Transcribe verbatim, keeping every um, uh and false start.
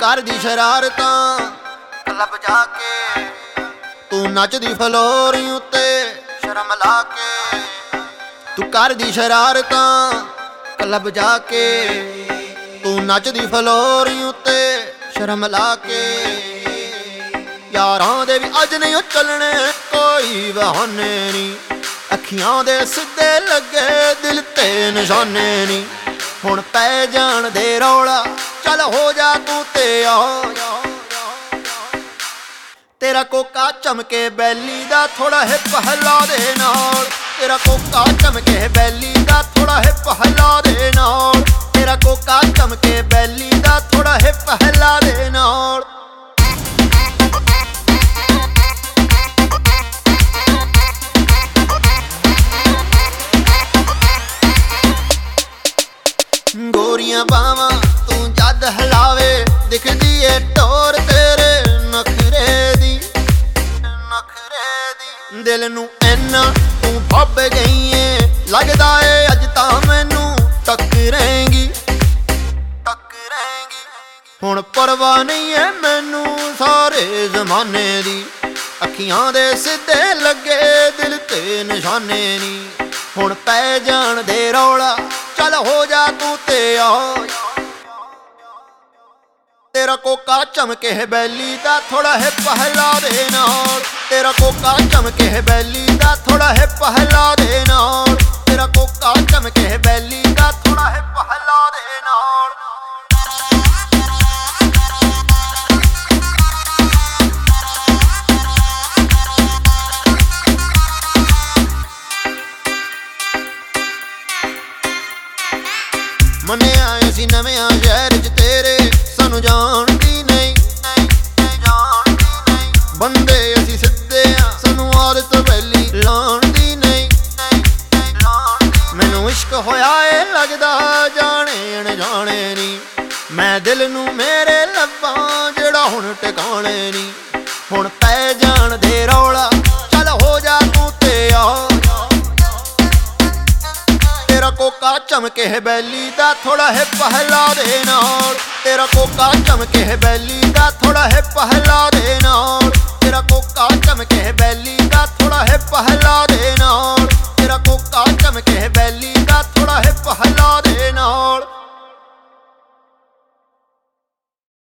करदी शरारतां क्लब जाके, तू नचदी फलोरी उत्ते शर्म ला के। तू करदी शरारतां क्लब जाके, तू नचदी फलोरी उत्ते शर्म ला के। यारां दे भी अज नहीं चलने कोई बहाने नी, अखियां दे सिद्धे लगे दिल ते निशाने नी। हुण पै जान दे रौला चल हो जा तू ते आ। तेरा कोका चमके बैली दा थोड़ा हिप हिला दे नाल। तेरा कोका चमके बैली दा थोड़ा हिप हिला दे नाल। तेरा कोका चमके बैली दा थोड़ा हिप हिला दे नाल। गोरियां बावां तू जद हिलावे दिखदी ए टोर तेरे नखरे दी, नखरे दी। दिल नू इन्ना तू फब गई है लगदा ए अज तां मैनू टकरेंगी, टकरेंगी। हुण परवाह नहीं है मैनू सारे जमाने दी, अखियां दे सिद्धे लगे दिल ते निशाने नी। हुण पै जान दे रौला चल हो जा तू ते आ। तेरा कोका चमके बैली दा थोड़ा हिप हिला दे नाल। तेरा कोका चमके बैली दा थोड़ा हिप हिला दे नाल। तेरा कोका चमके बैली दा थोड़ा हिप हिला दे नाल। मन्निया असीं नवें शहर च तेरे सानू जानदी नहीं, जानदी नहीं। बंदे असीं सिद्धे आ सानू आदत बैली लाण दी नहीं। मैनू इश्क होया ए लगदा जाने अनजाने नी, मैं दिल नू मेरे लब्बां जेड़ा हुण टिकाणे नी। हुण पै जान दे रौला चल हो जा तू ते आ। तेरा कोका चमके बैली दा थोड़ा हिप हिला दे नाल। तेरा कोका चमके बैली दा थोड़ा